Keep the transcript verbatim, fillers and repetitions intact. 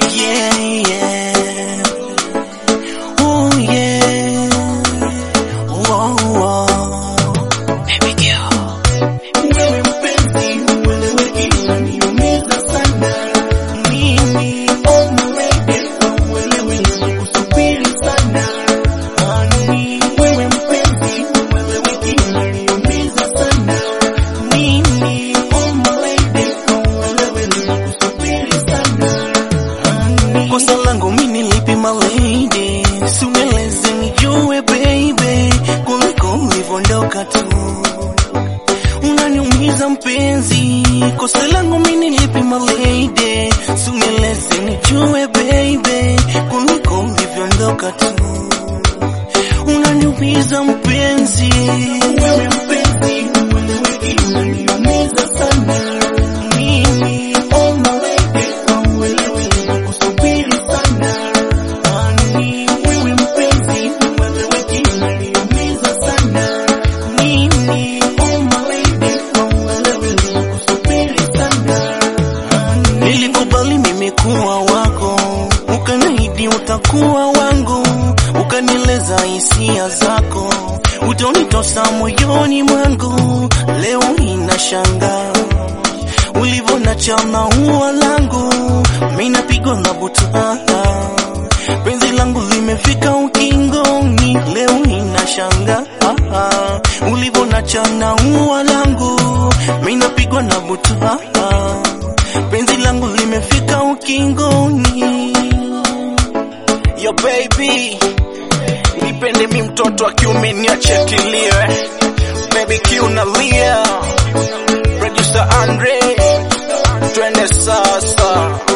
Yeah, yeah. Oh, yeah. Oh, oh. Baby girl. Wewe mpenzi, ueleweki unaniumiza sana. Mimi, oh my lady, ueleweki kusubiri sana. Ani, wewe mpenzi, ueleweki unaniumiza sana. Mimi, oh my lady, ueleweki kusubiri sana. Ani, kosa langu mimi lipi my lady? Siueleze nijue baby, kuliko ulivyoondoka tu. Unaniumiza mpenzi, kosa langu mimi lipi my lady? Siueleze nijue baby, kuliko ulivyoondoka tu. Unaniumiza mpenzi, wewe mpenzi, ueleweki unaniumiza sana. Mimi, oh my lady, ueleweki kusubiri sana. Ani, wewe mpenzi, ueleweki unaniumiza sana. Mimi, oh my lady, ueleweki kusubiri sana. Ani, nilikubali mimi kuwa wako, ukaniahidi utakuwa wangu, ukanieleza hisia zako, utonitosa moyoni mwangu. Leo ninashangaa ulivyoachana ua langu, mimi napigwa na butwaa, penzi langu limefika ukingoni. Leo ninashangaa ulivyoachana ua langu, mimi napigwa na butwaa, penzi langu limefika ukingoni. Yo baby, nipende mi mtoto wa kiume niache kilie. Baby Q nalia, producer Andre, twende sasa.